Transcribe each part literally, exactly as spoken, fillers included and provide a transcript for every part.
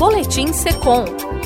Boletim Secom.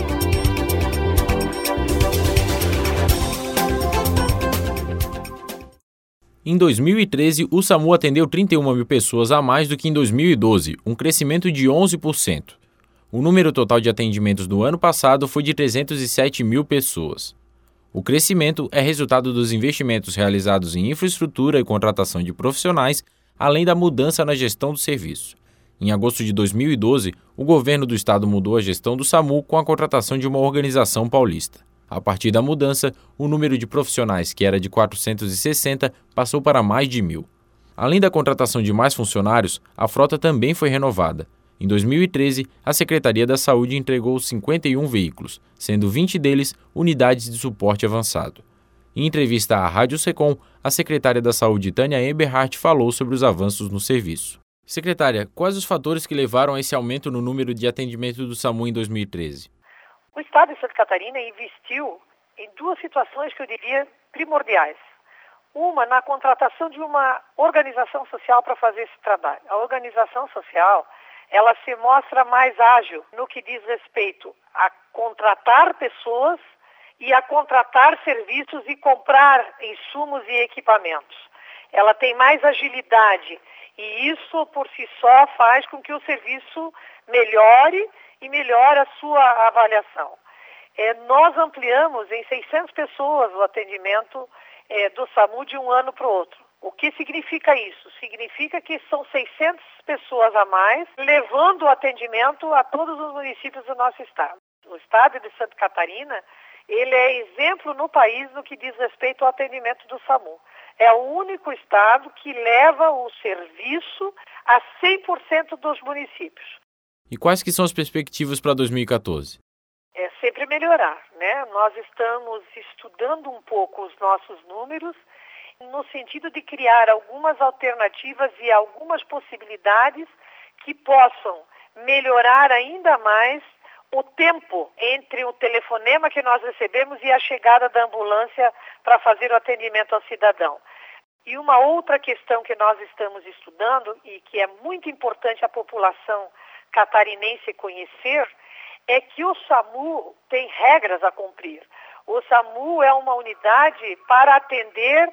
Em dois mil e treze, o SAMU atendeu trinta e uma mil pessoas a mais do que em dois mil e doze, um crescimento de onze por cento. O número total de atendimentos do ano passado foi de trezentos e sete mil pessoas. O crescimento é resultado dos investimentos realizados em infraestrutura e contratação de profissionais, além da mudança na gestão do serviço. Em agosto de dois mil e doze, o governo do estado mudou a gestão do SAMU com a contratação de uma organização paulista. A partir da mudança, o número de profissionais, que era de quatrocentos e sessenta, passou para mais de mil. Além da contratação de mais funcionários, a frota também foi renovada. Em dois mil e treze, a Secretaria da Saúde entregou cinquenta e um veículos, sendo vinte deles unidades de suporte avançado. Em entrevista à Rádio Secom, a secretária da Saúde, Tânia Eberhardt, falou sobre os avanços no serviço. Secretária, quais os fatores que levaram a esse aumento no número de atendimento do SAMU em dois mil e treze? O Estado de Santa Catarina investiu em duas situações que eu diria primordiais. Uma, na contratação de uma organização social para fazer esse trabalho. A organização social, ela se mostra mais ágil no que diz respeito a contratar pessoas e a contratar serviços e comprar insumos e equipamentos. Ela tem mais agilidade e isso por si só faz com que o serviço melhore e melhore a sua avaliação. É, nós ampliamos em seiscentas pessoas o atendimento é, do SAMU de um ano para o outro. O que significa isso? Significa que são seiscentas pessoas a mais, levando o atendimento a todos os municípios do nosso estado. O estado de Santa Catarina, ele é exemplo no país no que diz respeito ao atendimento do SAMU. É o único estado que leva o serviço a cem por cento dos municípios. E quais que são as perspectivas para dois mil e quatorze? É sempre melhorar, né? Nós estamos estudando um pouco os nossos números no sentido de criar algumas alternativas e algumas possibilidades que possam melhorar ainda mais o tempo entre o telefonema que nós recebemos e a chegada da ambulância para fazer o atendimento ao cidadão. E uma outra questão que nós estamos estudando e que é muito importante a população catarinense conhecer é que o SAMU tem regras a cumprir. O SAMU é uma unidade para atender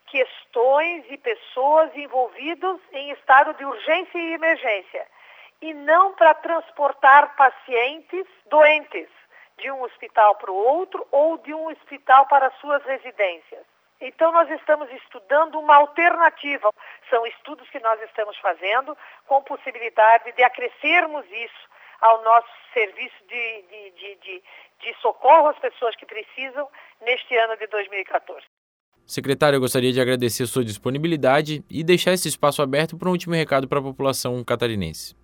questões e pessoas envolvidas em estado de urgência e emergência, e não para transportar pacientes doentes de um hospital para o outro ou de um hospital para suas residências. Então nós estamos estudando uma alternativa. São estudos que nós estamos fazendo com possibilidade de acrescermos isso ao nosso serviço de, de, de, de, de socorro às pessoas que precisam neste ano de dois mil e quatorze. Secretário, eu gostaria de agradecer a sua disponibilidade e deixar esse espaço aberto para um último recado para a população catarinense.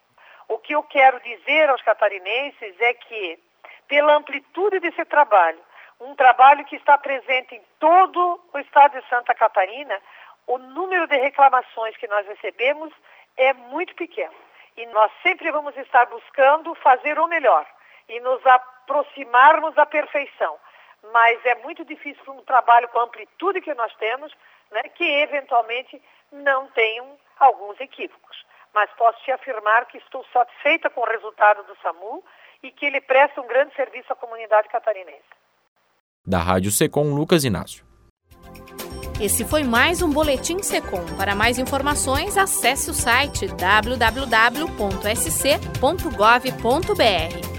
O que eu quero dizer aos catarinenses é que, pela amplitude desse trabalho, um trabalho que está presente em todo o estado de Santa Catarina, o número de reclamações que nós recebemos é muito pequeno. E nós sempre vamos estar buscando fazer o melhor e nos aproximarmos da perfeição. Mas é muito difícil para um trabalho com a amplitude que nós temos, né, que eventualmente não tenham alguns equívocos. Mas posso te afirmar que estou satisfeita com o resultado do SAMU e que ele presta um grande serviço à comunidade catarinense. Da Rádio Secom, Lucas Inácio. Esse foi mais um Boletim Secom. Para mais informações, acesse o site w w w ponto s c ponto gov ponto b r.